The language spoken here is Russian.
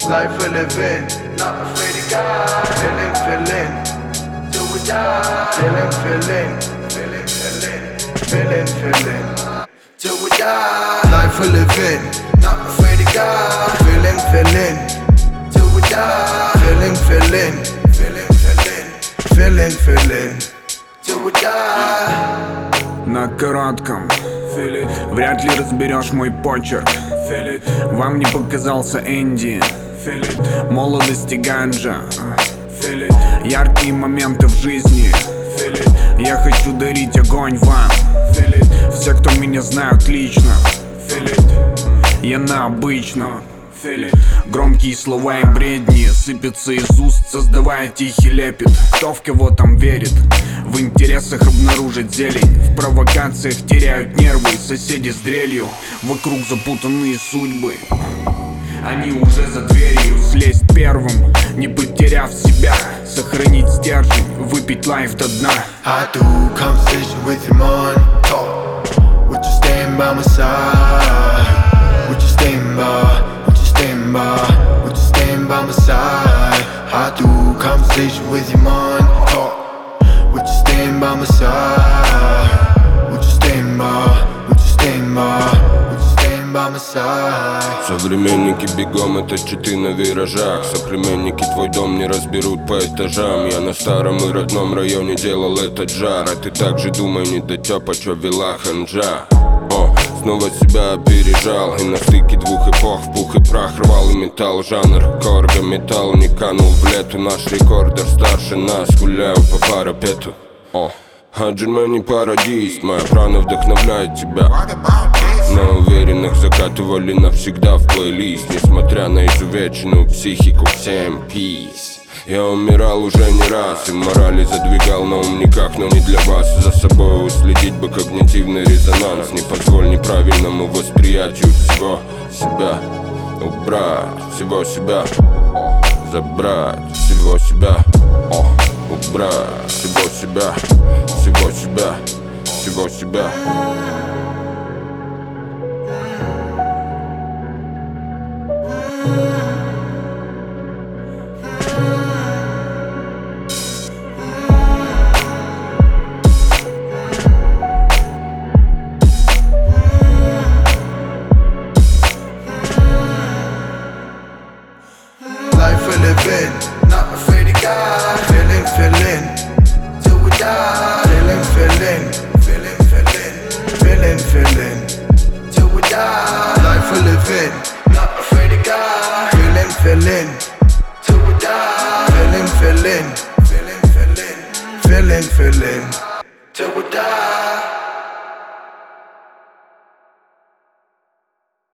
Life we live in, not afraid of God. Feeling, till we die. Feeling, till we die. Life we live in, not afraid of God. Feeling, till we die. Feeling, till we die. На коротком вряд ли разберешь мой почерк. Вам не показался Энди, молодости ганджа, яркие моменты в жизни. Я хочу дарить огонь вам. Все, кто меня знают лично, я на обычном. Громкие слова и бредни сыпятся из уст, создавая тихий лепет. Кто в кого там верит? В интересах обнаружить зелень, в провокациях теряют нервы соседи с дрелью. Вокруг запутанные судьбы, они уже за дверью. Слезть первым, не потеряв себя, сохранить стержень, выпить лайф до дна. I do conversation with your mind. Talk. Would you stand by my side? Would you stand by? Would you stand by? Would you stand by my side? I do conversation with your mind. Talk. Would you stand by my side? Would you stand by? Would you stand by? Would you stand by my side? Современники бегом, это читы на виражах. Соплеменники твой дом не разберут по этажам. Я на старом и родном районе делал этот жар. А ты так же думай, не дотёпа, чё вела ханжа. Снова себя опережал, и на стыке двух эпох в пух и прах рвал и металл. Жанр корга, металл не канул в лету. Наш рекордер старше нас, гуляю по парапету. А Джермани пародист, моя прана вдохновляет тебя. На уверенных закатывали навсегда в плейлист. Несмотря на изувеченную психику, всем peace. Я умирал уже не раз, и морали задвигал на умниках, но не для вас. За собой уследить бы когнитивный резонанс. Не позволь неправильному восприятию всего себя. Убрать всего себя, забрать всего себя. Убрать всего себя, всего себя, всего себя. Life we live in, not afraid of God. Feeling, till we die. Feeling, till we die. Life we live in, not afraid of God. Feeling, till we die. Feeling, till we die.